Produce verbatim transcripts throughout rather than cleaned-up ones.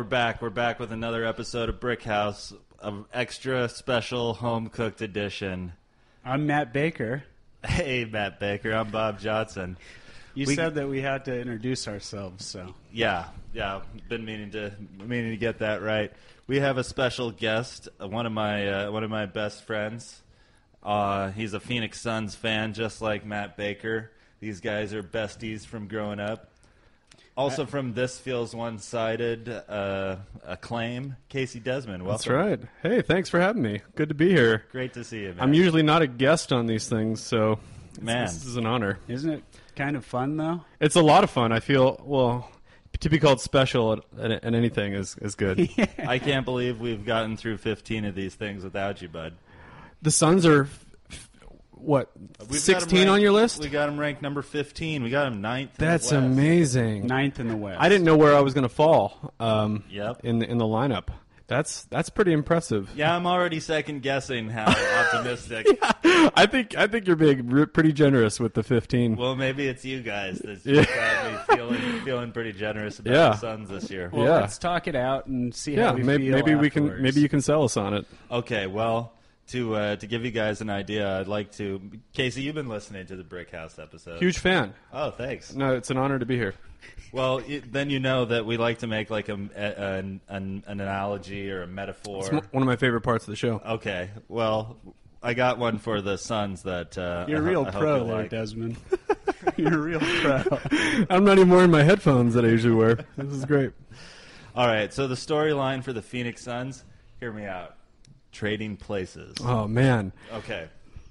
we're back. We're back with another episode of Brick House, an extra special home-cooked edition. I'm Matt Baker. Hey, Matt Baker. I'm Bob Johnson. You we, said that we had to introduce ourselves, so. Yeah, yeah. Been meaning to meaning to get that right. We have a special guest, one of my uh, one of my best friends. Uh, he's a Phoenix Suns fan, just like Matt Baker. These guys are besties from growing up. Also from This Feels One-Sided, uh, acclaim, Casey Desmond. Welcome. That's right. Hey, thanks for having me. Good to be here. Great to see you, man. I'm usually not a guest on these things, so man, this is an honor. Isn't it kind of fun, though? It's a lot of fun. I feel, well, to be called special at, at, at anything is, is good. Yeah. I can't believe we've gotten through fifteen of these things without you, bud. The Suns are... What, We've sixteen ranked, on your list? We got him ranked number fifteen. We got him ninth. That's in the West. amazing. Ninth in the West. I didn't know where I was going to fall um, yep. in, the, in the lineup. That's that's pretty impressive. Yeah, I'm already second guessing how optimistic. Yeah, I think I think you're being re- pretty generous with the fifteen. Well, maybe it's you guys that's yeah. got me feeling feeling pretty generous about yeah. the Suns this year. Well, yeah. let's talk it out and see yeah, how we maybe, feel maybe we afterwards. can maybe you can sell us on it. Okay, well. To uh, to give you guys an idea, I'd like to... Casey, you've been listening to the Brick House episode. Huge fan. Oh, thanks. No, it's an honor to be here. Well, it, then you know that we like to make like a, a, an, an, an analogy or a metaphor. It's one of my favorite parts of the show. Okay, well, I got one for the Suns that uh, You're a I, real I pro hope there, like. Desmond. You're a real pro. I'm not even wearing my headphones that I usually wear. This is great. All right, so the storyline for the Phoenix Suns, hear me out. Trading places. Oh man. Okay.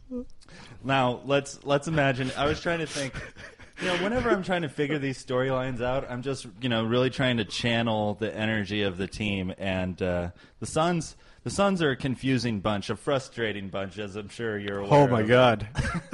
Now let's let's imagine. I was trying to think. You know, whenever I'm trying to figure these storylines out, I'm just you know really trying to channel the energy of the team. And uh, the Suns, the Suns are a confusing bunch, a frustrating bunch, as I'm sure you're aware. Oh my of. God.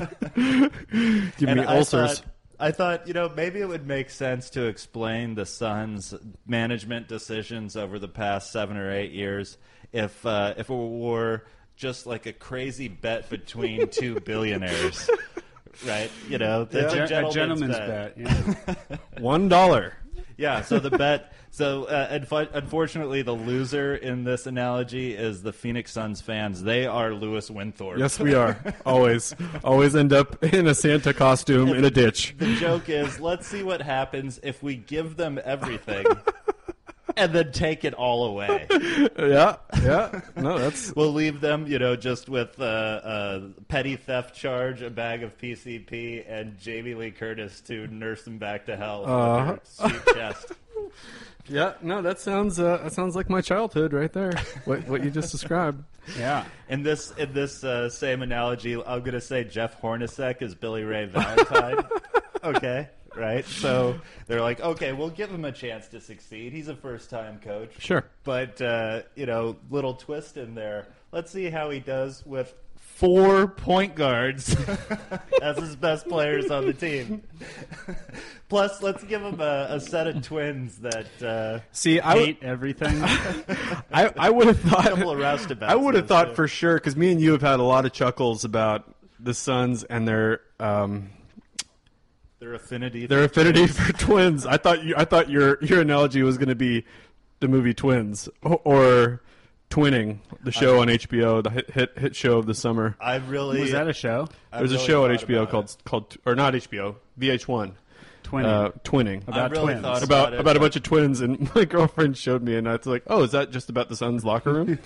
Give and me I ulcers. Thought, I thought, you know, maybe it would make sense to explain the Suns' management decisions over the past seven or eight years if uh, if it were just like a crazy bet between two billionaires, right? You know, the, Yeah. the A gentleman's, gentleman's bet. bet, yeah. One dollar. Yeah, so the bet. So uh, unf- unfortunately, the loser in this analogy is the Phoenix Suns fans. They are Louis Winthorpe. Yes, we are. Always. Always end up in a Santa costume in a ditch. The joke is, let's see what happens if we give them everything and then take it all away. Yeah, yeah. No, that's... We'll leave them, you know, just with uh, a petty theft charge, a bag of P C P, and Jamie Lee Curtis to nurse them back to hell Uh-huh. with her sweet chest. Yeah, no, that sounds uh, that sounds like my childhood right there. What what you just described. Yeah. In this in this uh, same analogy, I'm going to say Jeff Hornacek is Billy Ray Valentine. Okay, right? So they're like, okay, we'll give him a chance to succeed. He's a first-time coach. Sure. But, uh, you know, little twist in there. Let's see how he does with four point guards as his best players on the team. Plus, let's give him a, a set of twins that uh, See, I hate everything. I, I would have thought a couple of roustabouts. I would have thought too. for sure because me and you have had a lot of chuckles about the Suns and their um, their affinity. their affinity for twins. I thought you I thought your your analogy was going to be the movie Twins or, or Twinning, the show on H B O, the hit hit, hit show of the summer. I really Was that a show? I There's really a show on thought H B O about called it. called or not H B O, V H one. Twinning. Uh, twinning. I About really twins. thought about it, about a but- bunch of twins, and my girlfriend showed me, and I was like, "Oh, is that just about the Suns locker room?"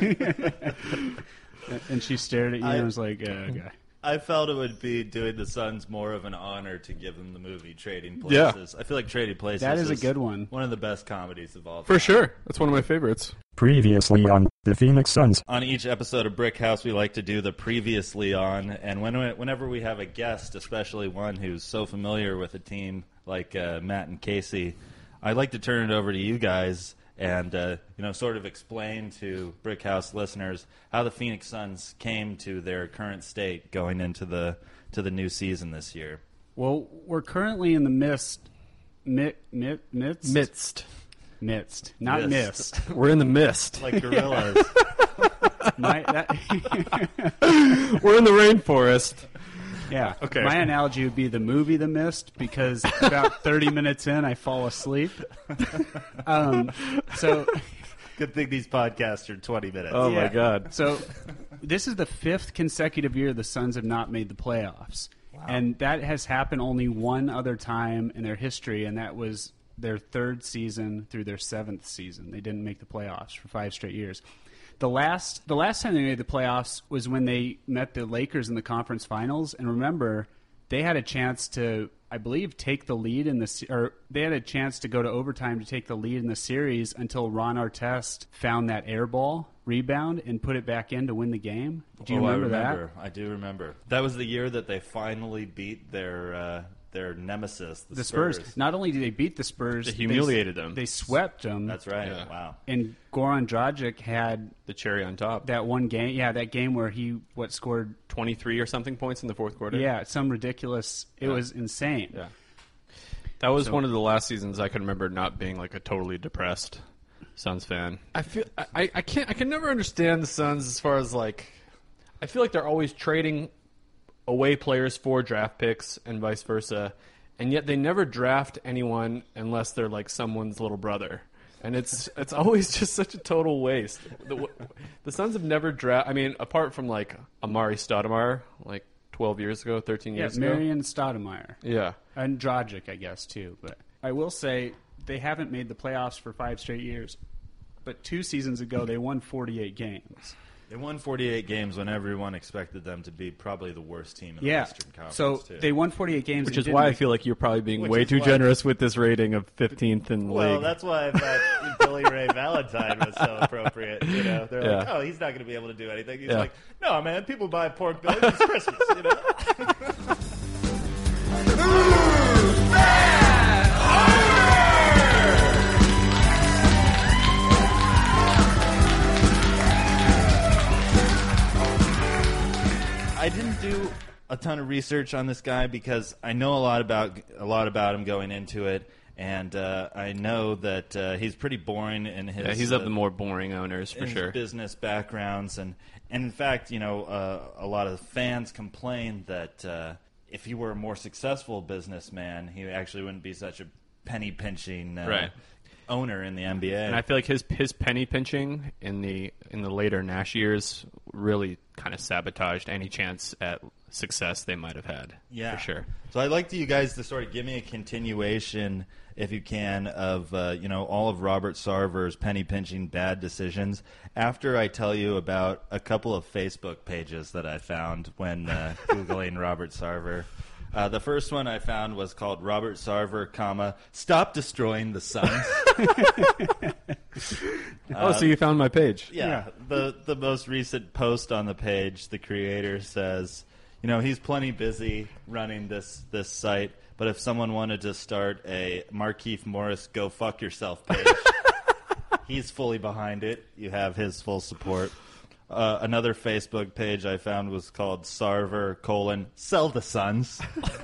And she stared at you I- and was like, uh, okay. I felt it would be doing the Suns more of an honor to give them the movie Trading Yeah. Places. I feel like Trading Places That is a good one. One of the best comedies of all time. For sure, that's one of my favorites. Previously on the Phoenix Suns. On each episode of Brick House, we like to do the previously on, and when whenever we have a guest, especially one who's so familiar with a team like uh, Matt and Casey, I'd like to turn it over to you guys and uh, you know, sort of explain to Brick House listeners how the Phoenix Suns came to their current state going into the to the new season this year. Well, we're currently in the midst, mi, mi, midst, Midst. midst, not Mist. mist. We're in the mist. Like gorillas. My, that, We're in the rainforest. yeah. Okay. My analogy would be the movie The Mist, because about thirty minutes in, I fall asleep. Um, so, Good thing these podcasts are twenty minutes. Oh Yeah. my God! So this is the fifth consecutive year the Suns have not made the playoffs. And that has happened only one other time in their history, and that was their third season through their seventh season. They didn't make the playoffs for five straight years. The last the last time they made the playoffs was when they met the Lakers in the conference finals. And remember, they had a chance to, I believe, take the lead in the se- or they had a chance to go to overtime to take the lead in the series until Ron Artest found that air ball rebound and put it back in to win the game. Do you oh, remember, I remember that? I do remember. That was the year that they finally beat their uh, their nemesis, the, The Spurs. Spurs. Not only did they beat the Spurs, They humiliated they, them. They swept them. That's right. Yeah. Wow. And Goran Dragic had The cherry on top. that one game. Yeah, that game where he what scored. twenty-three or something points in the fourth quarter. Yeah, some ridiculous. It Yeah. was insane. Yeah. That was So- one of the last seasons I can remember not being like a totally depressed Suns fan. I feel I, I can't I can never understand the Suns as far as like I feel like they're always trading away players for draft picks and vice versa, and yet they never draft anyone unless they're like someone's little brother. And it's it's always just such a total waste. The, the Suns have never draft. I mean, apart from like Amari Stoudemire, like twelve years ago, thirteen Yeah, years ago. Marion Stoudemire. Yeah. And Dragic, I guess, too. But I will say they haven't made the playoffs for five straight years. But two seasons ago, they won forty-eight games. They won forty-eight games when everyone expected them to be probably the worst team in the Yeah. Western Conference. So too. they won forty-eight games. Which and is didn't why I make- feel like you're probably being Which way is too why- generous with this rating of fifteenth in the Well, league. that's why I thought Billy Ray Valentine was so appropriate. You know, they're like, Yeah. "Oh, he's not going to be able to do anything." He's Yeah. like, "No, man, people buy pork belly. It's Christmas." You know. I didn't do a ton of research on this guy because I know a lot about a lot about him going into it, and uh, I know that uh, he's pretty boring in his. yeah, he's of uh, the more boring owners for his sure. business backgrounds, and, and in fact, you know, uh, a lot of fans complain that uh, if he were a more successful businessman, he actually wouldn't be such a penny pinching uh, Right. owner in the N B A. And I feel like his his penny pinching in the in the later Nash years really kind of sabotaged any chance at success they might have had. Yeah, for sure. So I'd like to you guys to sort of give me a continuation, if you can, of uh, you know all of Robert Sarver's penny pinching bad decisions. After I tell you about a couple of Facebook pages that I found when uh, googling Robert Sarver. Uh, the first one I found was called Robert Sarver, comma Stop Destroying the Suns. oh, so you found my page. Yeah, Yeah. the the most recent post on the page, the creator says, you know, he's plenty busy running this this site, but if someone wanted to start a Markieff Morris go fuck yourself page, he's fully behind it. You have his full support. Uh, another Facebook page I found was called Sarver colon sell the Suns.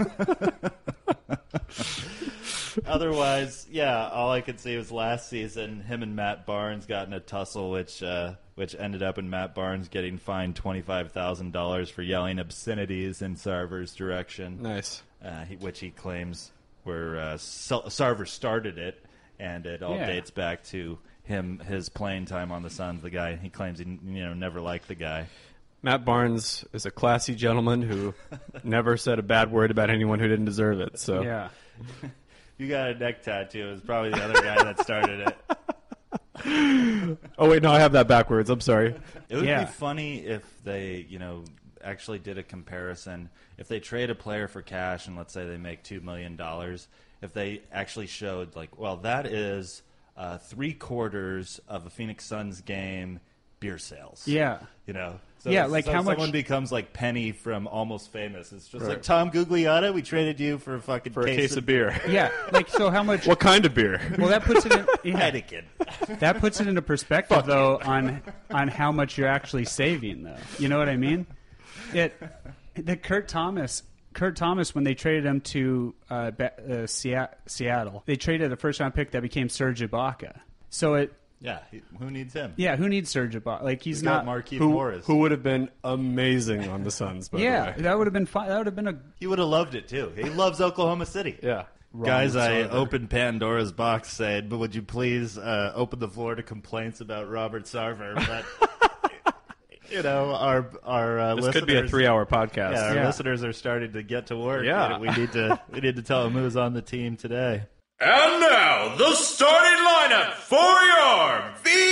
Otherwise, yeah, all I could see was last season him and Matt Barnes got in a tussle, which uh, which ended up in Matt Barnes getting fined twenty five thousand dollars for yelling obscenities in Sarver's direction, Nice. uh, he, which he claims were uh, Sal- Sarver started it, and it all Yeah. dates back to him his playing time on the Suns. The guy he claims he you know never liked the guy. Matt Barnes is a classy gentleman who never said a bad word about anyone who didn't deserve it. So Yeah. You got a neck tattoo. It was probably the other guy that started it. Oh wait, no, I have that backwards. I'm sorry. It would Yeah. be funny if they, you know, actually did a comparison. If they trade a player for cash and let's say they make two million dollars, if they actually showed like, well, that is uh, three quarters of a Phoenix Suns game beer sales. Yeah. You know. So, Yeah, like so how much- someone becomes like Penny from Almost Famous. It's just Right. like Tom Gugliotta. We traded you for a fucking For a case of beer. Yeah. Like, so how much? What kind of beer? Well, that puts it in. Yeah, Heineken. that puts it into perspective, though, on on how much you're actually saving, though. You know what I mean? It the Kurt Thomas. Kurt Thomas, when they traded him to uh, Be- uh, Sea- Seattle, they traded a first-round pick that became Serge Ibaka. So it, Yeah. he- Who needs him? yeah, who needs Serge Ibaka? Like he's We got not. Markieff Who, Morris. who would have been amazing on the Suns, by yeah, the way. that would have been fun. That would have been a. He would have loved it too. He loves Oklahoma City. Yeah. wrong Guys, I whatsoever. opened Pandora's box saying, but would you please uh, open the floor to complaints about Robert Sarver? But, you know, our our uh, This listeners... could be a three-hour podcast. Yeah, our Yeah. listeners are starting to get to work. Yeah. You know, we need to we need to tell them who's on the team today. And now, the starting lineup for your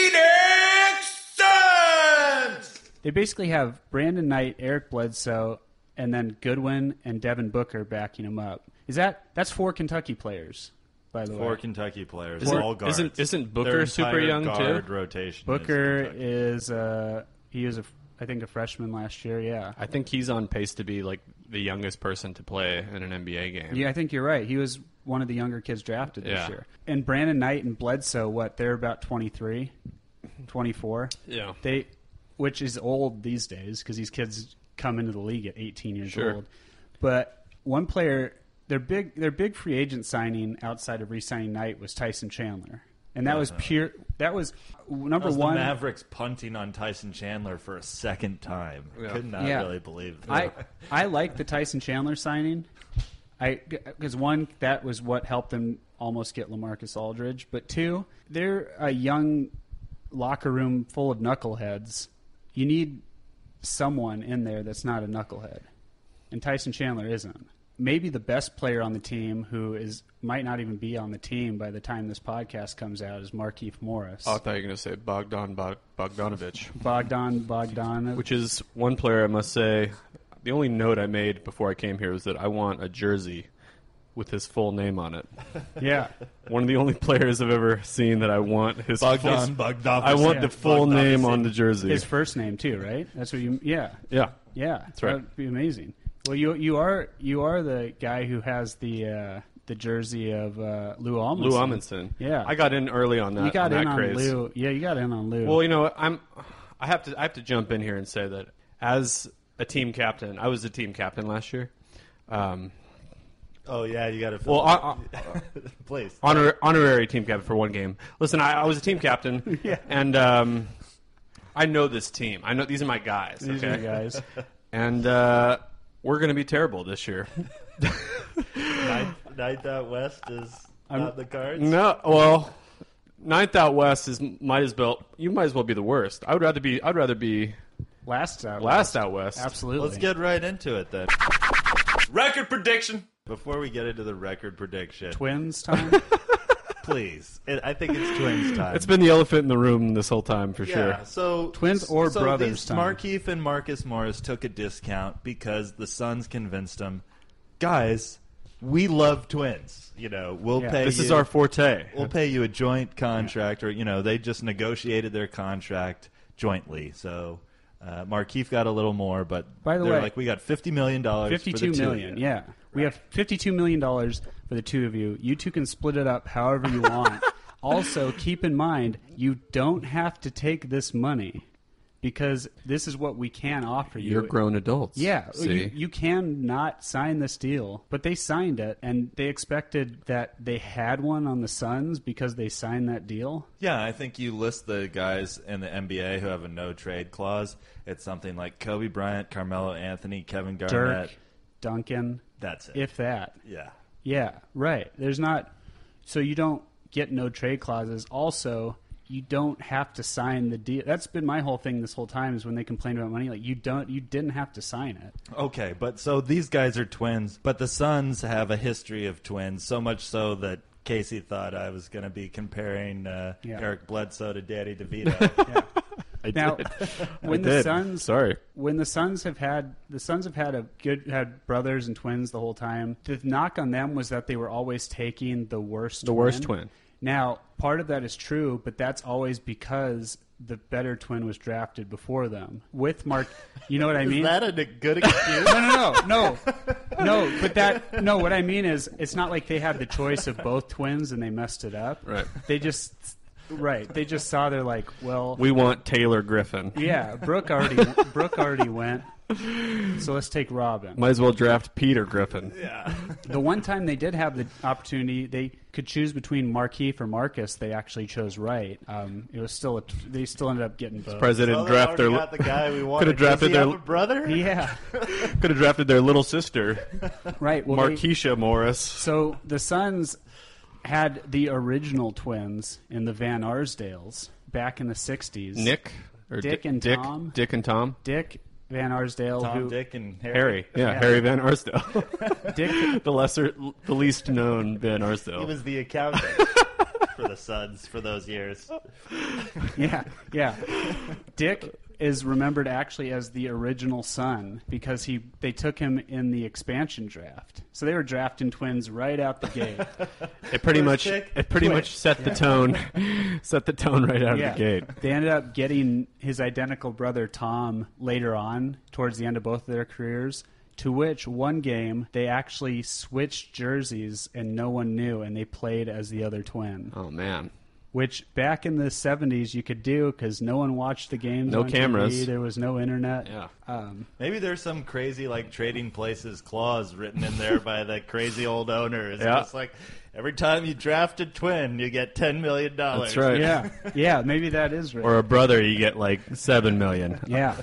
Phoenix Suns! They basically have Brandon Knight, Eric Bledsoe, and then Goodwin and Devin Booker backing him up. Is that that's four Kentucky players, by the Four way? Kentucky players, Isn't- all guards. isn't- isn't Booker Their super entire young, too? guard rotation is Booker Kentucky. is uh, he was a I think a freshman last year. Yeah, I think he's on pace to be like the youngest person to play in an N B A game. yeah, I think you're right. He was one of the younger kids drafted this Yeah. year. And Brandon Knight and Bledsoe, what they're about twenty-three, twenty-four. Yeah. They, which is old these days because these kids come into the league at eighteen years Sure. old. But one player, their big their big free agent signing outside of re-signing Knight was Tyson Chandler, and that was pure. That was number That was one. the Mavericks punting on Tyson Chandler for a second time. Yeah. Could not Yeah. really believe that. I I like the Tyson Chandler signing. I because one, that was what helped them almost get LaMarcus Aldridge, but two, they're a young locker room full of knuckleheads. You need someone in there that's not a knucklehead, and Tyson Chandler isn't. Maybe the best player on the team, who is might not even be on the team by the time this podcast comes out, is Markieff Morris. Oh, I thought you were going to say Bogdan Bog- Bogdanovic, Bogdan Bogdan. which is one player I must say. The only note I made before I came here was that I want a jersey with his full name on it. Yeah, One of the only players I've ever seen that I want his Bogdan full, Bogdanovic. I want Yeah. the full Bogdanovic. name on the jersey. his first name too, right? That's what you. Yeah, yeah. Yeah, right. That'd be amazing. Well, you you are you are the guy who has the uh, the jersey of uh, Lou Amundsen. Lou Amundsen. Yeah. I got in early on that. You got on in that on craze. Lou. Yeah, you got in on Lou. Well, you know, I'm. I have to. I have to jump in here and say that as a team captain, I was a team captain last year. Um, Oh, yeah, you got to well, I, I, please. honor, honorary team captain for one game. Listen, I, I was a team captain, Yeah. and um, I know this team. I know these are my guys. These okay? are the guys. And uh, we're going to be terrible this year. Ninth, ninth out west is not the cards. No, well, ninth out west is might as well. You might as well be the worst. I would rather be. I'd rather be Last out. last out west. Absolutely. Let's get right into it then. Record prediction. Before we get into the record prediction, Twins time. please. It, I think it's Twins time. It's been the elephant in the room this whole time for Yeah, sure. so Twins or so brothers these time. Markieff and Marcus Morris took a discount because the Suns convinced them, guys, we love twins. You know, we'll Yeah. pay. This you, is our forte. We'll pay you a joint contract, or you know, they just negotiated their contract jointly. So uh, Markieff got a little more, but By the they're way, like, we got fifty million dollars. Fifty-two for the two million. of you. Yeah, we have fifty-two million dollars for the two of you. You two can split it up however you want. Also, keep in mind you don't have to take this money because this is what we can offer you. You're grown adults. Yeah, See? you, you can not sign this deal, but they signed it, and they expected that they had one on the Suns because they signed that deal. Yeah, I think you list the guys in the N B A who have a no trade clause. It's something like Kobe Bryant, Carmelo Anthony, Kevin Garnett. Dirk, Duncan, That's it. if that. yeah. Yeah, right. There's not, so you don't get no trade clauses. Also, you don't have to sign the deal. That's been my whole thing this whole time is when they complain about money, like you don't, you didn't have to sign it. Okay, but so these guys are twins, but the Suns have a history of twins, so much so that Casey thought I was going to be comparing uh, Yeah. Eric Bledsoe to Danny DeVito. I Now, did. when I the did. Suns, Sorry. when the Suns have had the Suns have had a good had brothers and twins the whole time. The knock on them was that they were always taking the worst, The worst twin. Now, part of that is true, but that's always because the better twin was drafted before them. With Mark, you know what I mean? Is that a good excuse? No, no, no, no, no. But that no. What I mean is, it's not like they had the choice of both twins and they messed it up. Right. They just Right. They just saw. They're like, well, We want Taylor Griffin. yeah, Brooke already Brooke already went. So let's take Robin. Might as well draft Peter Griffin. Yeah. The one time they did have the opportunity, they could choose between Markeith or Marcus. They actually chose Wright. Um, it was still a, they still ended up getting both. President Well, they draft their already got the guy we wanted. could have drafted Does he their have a brother. Yeah, could have drafted their little sister, right. Well, they- Markeisha Morris. so the Suns had the original twins in the Van Arsdales back in the sixties. Nick or Dick Di- and Dick, Tom? Dick and Tom. Dick Van Arsdale, Tom, who Dick, and Harry. Harry, yeah, Yeah. Harry Van Arsdale, Dick the lesser, the least known Van Arsdale. He was the accountant for the Suns for those years. Yeah, yeah. Dick is remembered actually as the original son because he they took him in the expansion draft. So they were drafting twins right out the gate. It pretty First much, pick, it pretty twin. much set the tone, set the tone right out Yeah. of the gate. They ended up getting his identical brother Tom later on, towards the end of both of their careers. To which one game they actually switched jerseys and no one knew, and they played as the other twin. Oh man, Which back in the seventies you could do because no one watched the games. No on T V. cameras. There was no internet. yeah. Um, Maybe there's some crazy like trading places clause written in there by the crazy old owner. It's Yeah. just like every time you draft a twin, you get ten million dollars. That's right. yeah, yeah, maybe that is right. Or a brother, you get like seven million. yeah.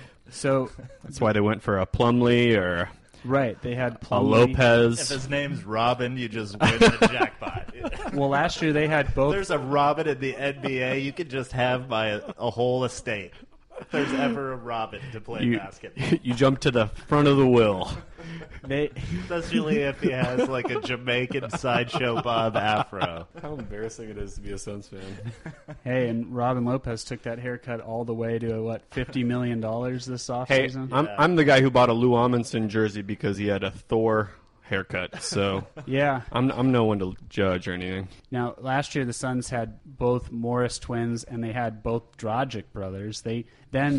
So That's why they went for a Plumlee or right, they had a Plumlee. If Lopez. his name's Robin, you just win the jackpot. Well, last year they had both. There's a Robin in the N B A. You could just have my a whole estate. If there's ever a Robin to play You, basketball, you jump to the front of the will. They especially if he has like a Jamaican sideshow Bob afro. How embarrassing it is to be a Suns fan. hey, and Robin Lopez took that haircut all the way to what fifty million dollars this Hey, offseason. I'm I'm the guy who bought a Lou Amundsen jersey because he had a Thor haircut. So yeah. I'm I'm no one to judge or anything. Now, last year the Suns had both Morris twins and they had both Dragic brothers. They then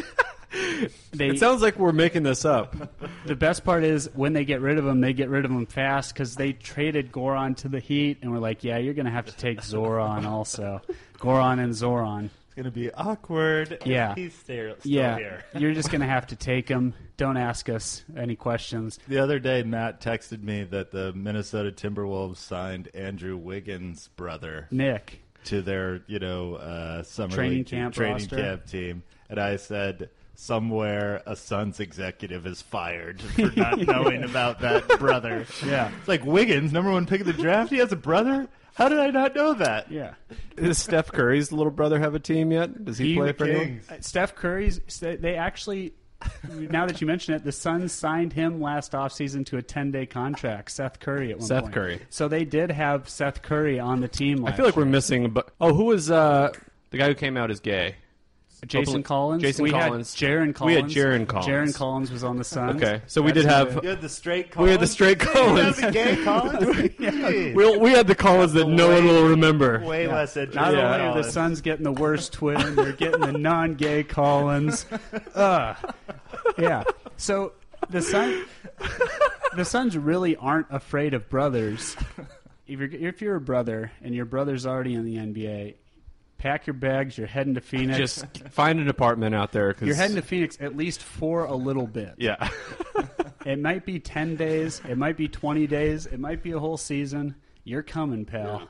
they It sounds like we're making this up. the best part is when they get rid of them, they get rid of them fast because they traded Goran to the Heat and we're like, yeah, you're going to have to take Zoran also. Goran and Zoran. It's gonna be awkward. if Yeah. he's still, still Yeah, here. you're just going to have to take them. Don't ask us any questions. The other day, Matt texted me that the Minnesota Timberwolves signed Andrew Wiggins' brother Nick. to their, you know, uh, summer Training league camp training roster? camp team, and I said, somewhere a Suns executive is fired for not knowing about that brother. Yeah. It's like Wiggins, number one pick of the draft. He has a brother. How did I not know that? Yeah. Does Steph Curry's little brother have a team yet? Does he, He- play for anyone? Kings. Uh, Steph Curry's, they actually, now that you mention it, the Suns signed him last offseason to a ten-day contract, Seth Curry at one Seth point. Curry. So they did have Seth Curry on the team last I feel like we're year. missing. But oh, who was uh, the guy who came out as gay? Jason Collins. Jason we Collins. Had Jaron We Collins. had Jaron Collins. Jaron Collins was on the Suns. Okay, so we That's did who have You had the straight Collins. we had the straight You Collins. have the gay Collins. Jeez. we we had the Collins that no one will remember. Way less interesting. Not Yeah. only are the Collins. Suns getting the worst twin, they're getting the non-gay Collins. Ugh. Yeah. So the Sun, the Suns really aren't afraid of brothers. If you're if you're a brother and your brother's already in the N B A, pack your bags. You're heading to Phoenix. Just find an apartment out there. Cause, you're heading to Phoenix at least for a little bit. yeah. It might be ten days. It might be twenty days. It might be a whole season. You're coming, pal.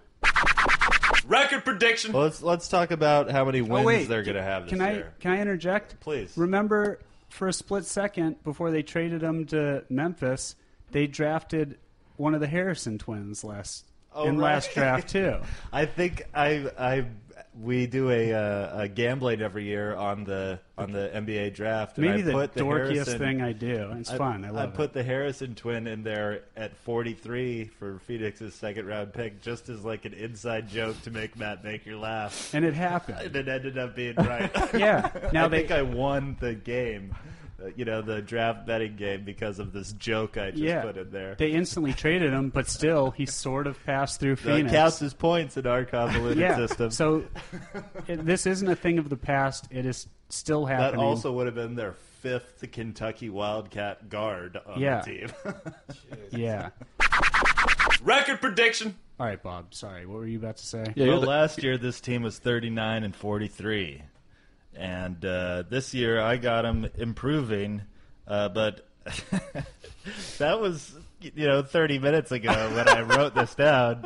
Record prediction. Well, let's let's talk about how many wins Oh, wait. they're going to have this Can I year. can I interject? Please. Remember, for a split second before they traded him to Memphis, they drafted one of the Harrison twins last Oh, in right. last draft too. I think I I we do a, uh, a gambling every year on the on the N B A draft. And Maybe I the put the dorkiest Harrison, thing I do. It's fun. I love I put it. the Harrison twin in there at forty-three for Phoenix's second round pick, just as like an inside joke to make Matt Baker laugh. And it And happened. it ended up being right. Yeah. Now I they think I won the game, uh, you know, the draft betting game because of this joke I just yeah put in there. they instantly traded him, but still he sort of passed through So it Phoenix. counts as points in our convoluted yeah. system. So it, this isn't a thing of the past. It is still That happening. also would have been their fifth Kentucky Wildcat guard on Yeah. the team. yeah. Record prediction. All right, Bob. Sorry, what were you about to say? Yeah, well, you're the- last year this team was thirty-nine and forty-three, and uh, this year I got them improving, uh, but that was you know thirty minutes ago when I wrote this down,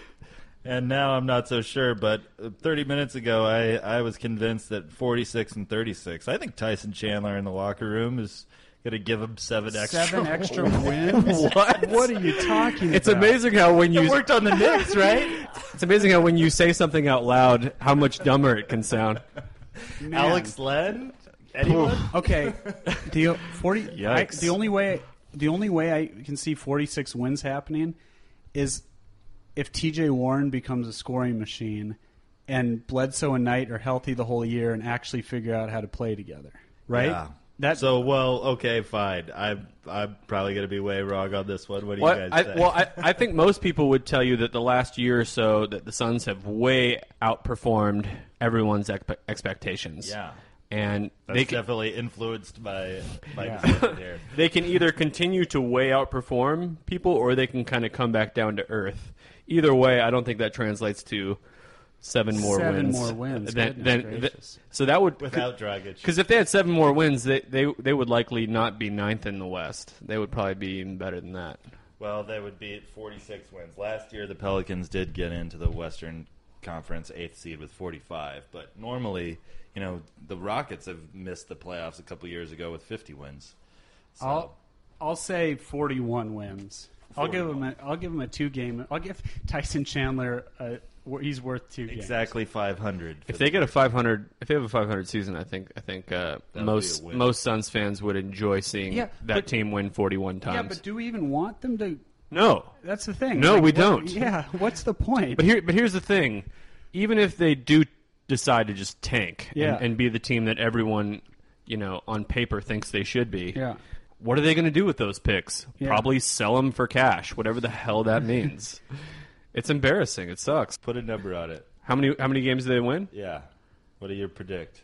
and now I'm not so sure. But thirty minutes ago, I I was convinced that forty-six and thirty-six. I think Tyson Chandler in the locker room is going to give him seven extra. Seven extra wins? What? What are you talking It's about? amazing how when It you worked on the Knicks, right? it's amazing how when you say something out loud, how much dumber it can sound. Man. Alex Len. Anyone? Okay, the forty. I, Yikes. the only way, the only way I can see forty-six wins happening is if T J Warren becomes a scoring machine, and Bledsoe and Knight are healthy the whole year and actually figure out how to play together. Right? Yeah. That So, well, okay, fine. I'm I'm probably going to be way wrong on this one. What do Well, you guys I, say? well I, I think most people would tell you that the last year or so that the Suns have way outperformed everyone's expe- expectations. yeah, And that's they can, definitely influenced by my Yeah. decision here. they can either continue to way outperform people or they can kind of come back down to earth. Either way, I don't think that translates to seven more Seven wins. more wins, Than- goodness than- gracious. so that would Without Dragic. because if they had seven more wins, they, they they would likely not be ninth in the West. They would probably be even better than that. Well, they would be at forty-six wins. Last year, the Pelicans did get into the Western Conference eighth seed with forty-five. But normally, you know, the Rockets have missed the playoffs a couple years ago with fifty wins. So, I'll I'll say forty-one wins. I'll give him forty-one. a I'll give him a two game. I'll give Tyson Chandler a, he's worth two games. exactly five hundred. If they get a five hundred, if they have a five hundred season, I think I think uh, be most a win. most Suns fans would enjoy seeing Yeah, that but- team win forty-one times. Yeah, but do we even want them to? no, That's the thing. No, we what- don't. Yeah, what's the point? but here but here's the thing: even if they do decide to just tank Yeah. and, and be the team that everyone you know on paper thinks they should be, yeah, what are they going to do with those picks? Yeah. Probably sell them for cash, whatever the hell that means. It's embarrassing. It sucks. Put a number on it. How many how many games do they win? Yeah. What do you predict?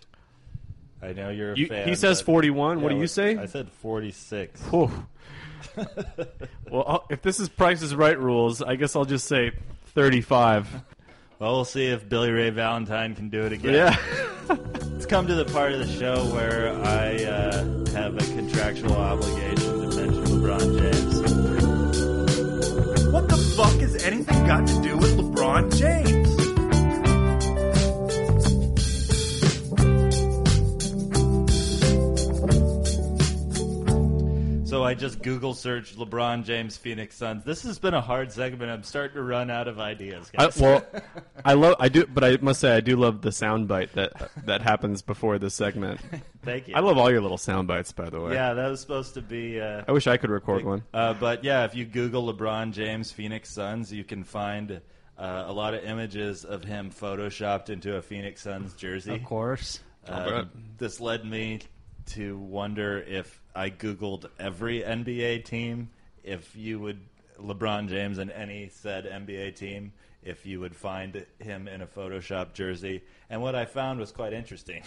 I know you're a You- fan. he says but- forty-one. What Yeah, do you say? I said forty-six. Whew. Well, I'll, if this is Price is Right rules, I guess I'll just say thirty-five. Well, we'll see if Billy Ray Valentine can do it again. Yeah. Let's come to the part of the show where I uh, have a contractual obligation to mention LeBron James. What the fuck has anything got to do with LeBron James? So I just Google searched LeBron James Phoenix Suns. This has been a hard segment. I'm starting to run out of ideas, I, guys. well, I love I do, but I must say I do love the sound bite that that happens before this segment. Thank you. I love all your little sound bites, by the way. Yeah, that was supposed to be. Uh, I wish I could record one. Uh, but yeah, if you Google LeBron James Phoenix Suns, you can find uh, a lot of images of him photoshopped into a Phoenix Suns jersey. of course. Uh, this led me to wonder if I Googled every N B A team, if you would LeBron James in any said N B A team, if you would find him in a Photoshop jersey. And what I found was quite interesting.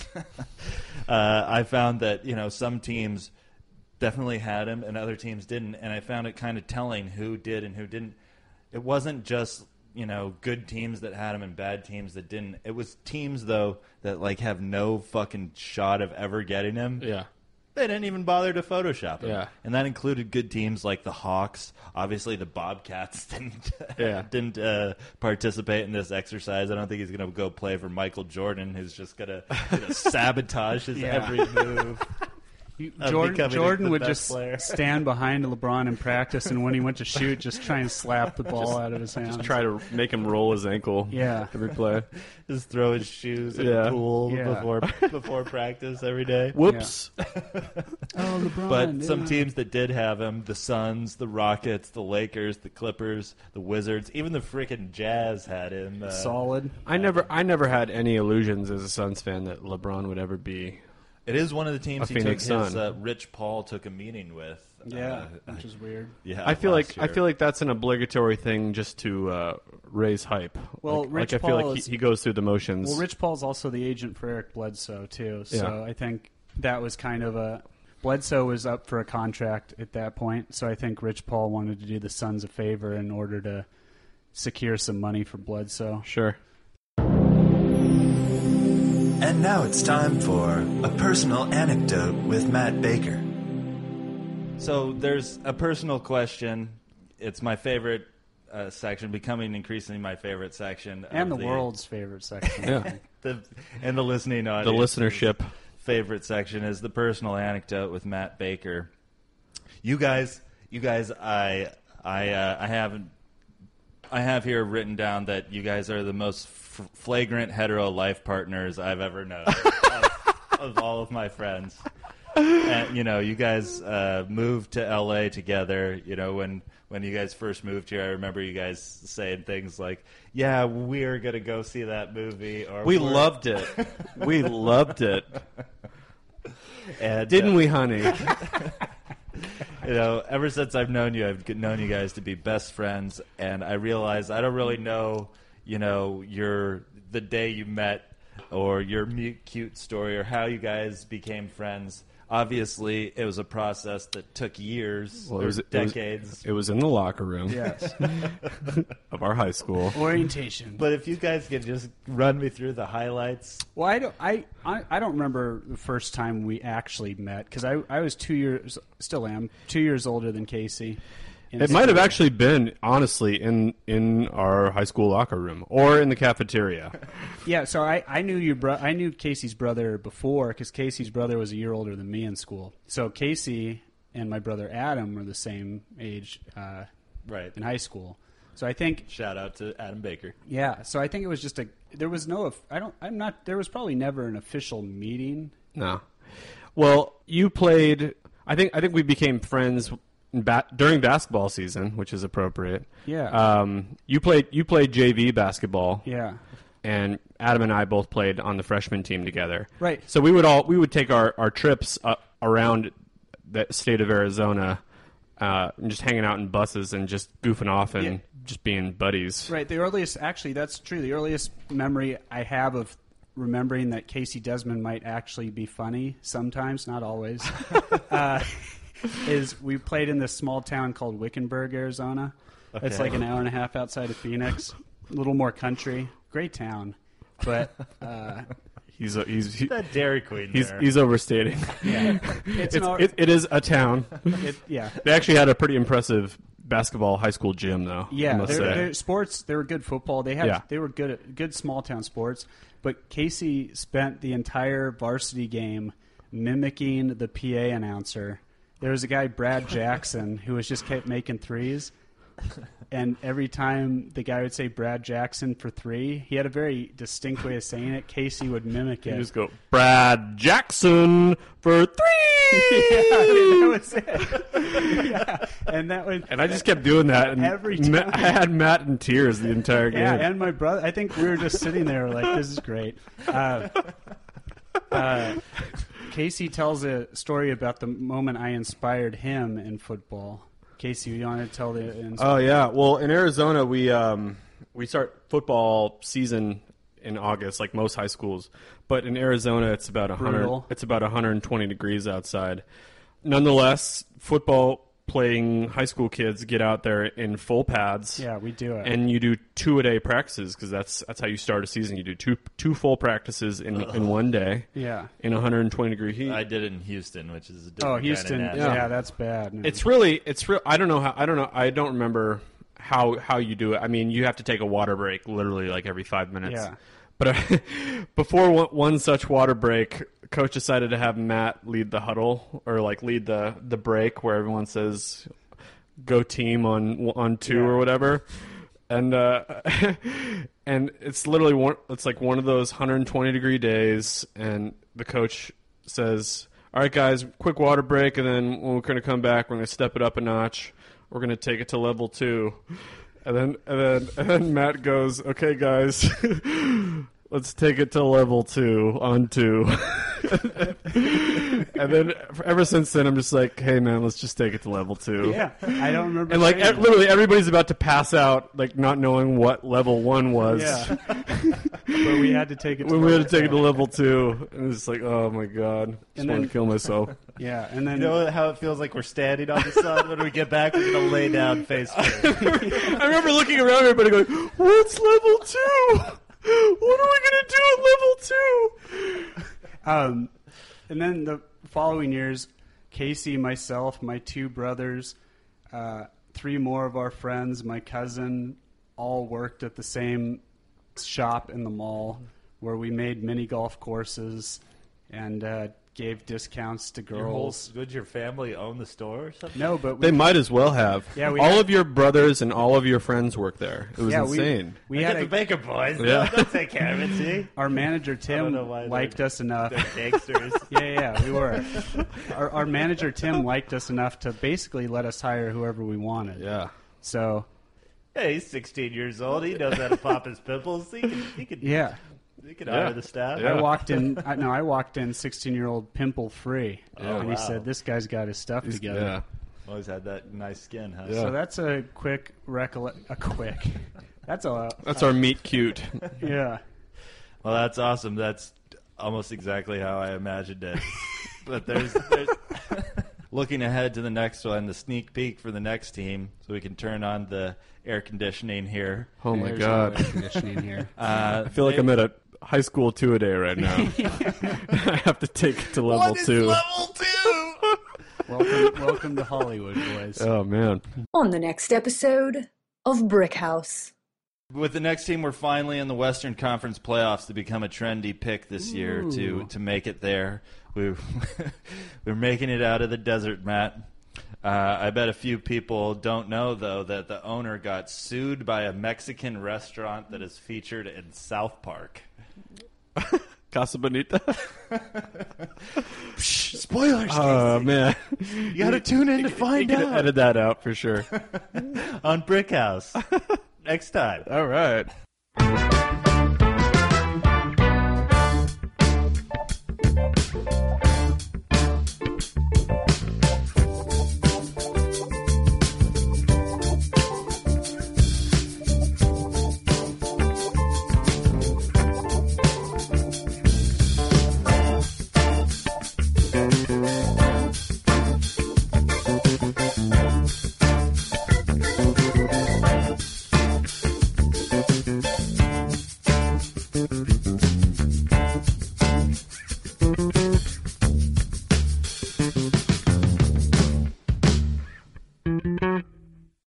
uh, I found that, you know, some teams definitely had him and other teams didn't, and I found it kind of telling who did and who didn't. It wasn't just, you know, good teams that had him and bad teams that didn't. It was teams, though, that, like, have no fucking shot of ever getting him. Yeah. They didn't even bother to Photoshop him. Yeah. And that included good teams like the Hawks. Obviously, the Bobcats didn't Yeah. didn't uh, participate in this exercise. I don't think he's going to go play for Michael Jordan, who's just going to you know, sabotage his Yeah. every move. You, Of Jordan, becoming Jordan the would best just player. stand behind LeBron in practice, and when he went to shoot, just try and slap the ball out of his hands. Try to make him roll his ankle. Yeah. Every play. Just throw his shoes in Yeah. the pool Yeah. before before practice every day. Whoops. Oh, LeBron. But some yeah. teams that did have him, the Suns, the Rockets, the Lakers, the Clippers, the Wizards, even the freaking Jazz had him. Uh, solid. I never I never had any illusions as a Suns fan that LeBron would ever be. It is one of the teams A he took Phoenix his Sun. uh, Rich Paul took a meeting with. Yeah, Uh, which is weird. yeah. I feel last like I year. feel like that's an obligatory thing just to uh, raise hype. Well, like, Rich like I feel Paul like is- he, he goes through the motions. Well, Rich Paul's also the agent for Eric Bledsoe too, so Yeah. I think that was kind of a Bledsoe was up for a contract at that point, so I think Rich Paul wanted to do the Suns a favor in order to secure some money for Bledsoe. Sure. And now it's time for a personal anecdote with Matt Baker. So there's a personal question. It's my favorite uh, section, becoming increasingly my favorite section. And of the, world's favorite section. Yeah. the, and the listening The audience. listenership. Favorite section is the personal anecdote with Matt Baker. You guys, you guys, I, I, uh, I haven't. I have here written down that you guys are the most f- flagrant hetero life partners I've ever known of, of all of my friends. And, you know, you guys uh, moved to L A together. You know, when when you guys first moved here, I remember you guys saying things like, "Yeah, we're gonna go see that movie." Or We "We're-" loved it. We loved it. And, Didn't uh, we, honey? You know, ever since I've known you, I've known you guys to be best friends, and I realize I don't really know, you know, your the day you met or your mute cute story or how you guys became friends. Obviously, it was a process that took years Well, it or was- it was- decades. It was in the locker room Yes. of our high school. Orientation. But if you guys could just run me through the highlights. Well, I don't. I, I, I don't remember the first time we actually met because I I was two years, still am two years older than Casey. And It might have so- actually been, honestly, in, in our high school locker room or in the cafeteria. Yeah. So I, I knew your bro- I knew Casey's brother before because Casey's brother was a year older than me in school. So Casey and my brother Adam were the same age uh, Right. in high school. So I think Shout out to Adam Baker. yeah. So I think it was just a. There was no. I don't. I'm not. There was probably never an official meeting. No. Well, you played. I think I think we became friends in ba- during basketball season, which is appropriate. Yeah. Um, you played you played J V basketball. Yeah. And Adam and I both played on the freshman team together. Right. So we would all we would take our our trips uh, around the state of Arizona, uh, and just hanging out in buses and just goofing off and Yeah. just being buddies. Right. The earliest, actually, that's true. The earliest memory I have of remembering that Casey Desmond might actually be funny sometimes, not always, uh, is we played in this small town called Wickenburg, Arizona. It's Okay. like an hour and a half outside of Phoenix. A little more country. Great town. But, uh, He's a, he's he, That Dairy Queen he's there. he's overstating. yeah. It's, It's, an, it, it is a town. it, yeah. They actually had a pretty impressive basketball high school gym, though. I Yeah, must they're, say. they're sports. They were good football. They had Yeah. they were good at good small town sports. But Casey spent the entire varsity game mimicking the P A announcer. There was a guy, Brad Jackson, who was just kept making threes. And every time the guy would say Brad Jackson for three, he had a very distinct way of saying it. Casey would mimic You it. just go, Brad Jackson for three! that was it. yeah. And that would And I just kept doing that. And Every Ma- time. I had Matt in tears the entire game. Yeah, and my brother. I think we were just sitting there like, this is great. Uh, uh, Casey tells a story about the moment I inspired him in football. Casey, you want to tell the... Oh yeah. Well, in Arizona, we um, we start football season in August, like most high schools. But in Arizona, it's about a hundred. Brutal. It's about one hundred twenty degrees outside. Nonetheless, football playing high school kids get out there in full pads. Yeah, we do it. And you do two a day practices because that's that's how you start a season. You do two two full practices in in one day. Yeah. In one hundred twenty degree heat. I did it in Houston, which is a different Oh, kind Houston. of Yeah. nasty. that's bad. It's really, it's real. I don't know how. I don't know. I don't remember how how you do it. I mean, you have to take a water break literally like every five minutes. Yeah. But uh, before one, one such water break, coach decided to have Matt lead the huddle or like lead the the break where everyone says, "Go team on on two Yeah. or whatever." And uh, and it's literally one. It's like one of those one hundred twenty degree days, and the coach says, "All right, guys, quick water break, and then when we're going to come back, we're going to step it up a notch. We're going to take it to level two." And then and then and then Matt goes, "Okay, guys, let's take it to level two on two." And then ever since then, I'm just like, hey man, let's just take it to level two. Yeah, I don't remember. And like saying e- literally, everybody's about to pass out, like not knowing what level one was. that. Yeah, but we had to take it. To When we had level to take it two. to level two, and it's like, oh my god, just And want then- to kill myself. Yeah, and then You know how it feels like we're standing on the sun? When we get back, we're going to lay down face first. I remember looking around everybody going, what's level two? What are we going to do at level two? Um, and then the following years, Casey, myself, my two brothers, uh, three more of our friends, my cousin, all worked at the same shop in the mall where we made mini golf courses and uh, gave discounts to Your whole, girls. would your family own the store or something? No, but we, They might as well have. Yeah, we all had- of your brothers and all of your friends work there. It was yeah, we- insane. We, We had had the a, Baker Boys. Yeah. Yeah. They'll take care of it, see? our manager don't Tim know why liked they're- us enough. They're gangsters. Yeah, yeah, we were. Our, our manager Tim liked us enough to basically let us hire whoever we wanted. Yeah. So Hey, he's sixteen years old. He knows how to pop his pimples. He can, he can, yeah. he can Yeah. hire the staff. Yeah. I walked in. I, no, I walked in sixteen-year-old pimple free, Oh, and he wow. said, "This guy's got his stuff together." Yeah. Always had that nice skin, huh? Yeah. So that's a quick recollect. A quick. That's a. That's our meet cute. Yeah. Well, that's awesome. That's almost exactly how I imagined it. But there's, there's looking ahead to the next one, the sneak peek for the next team, so we can turn on the air conditioning here. Oh my There's god. no air conditioning here. Uh, I feel like I'm at a high school two a day right now. I have to take it to level two. level two? welcome, welcome to Hollywood, boys. Oh man. On the next episode of Brick House. With the next team, we're finally in the Western Conference playoffs to become a trendy pick this year to Ooh. to make it there. We we're making it out of the desert, Matt. Uh, I bet a few people don't know though that the owner got sued by a Mexican restaurant that is featured in South Park. Casa Bonita. Spoilers! Oh man. you got to tune in to find You gotta out edit that out for sure. on Brick House next time. All right.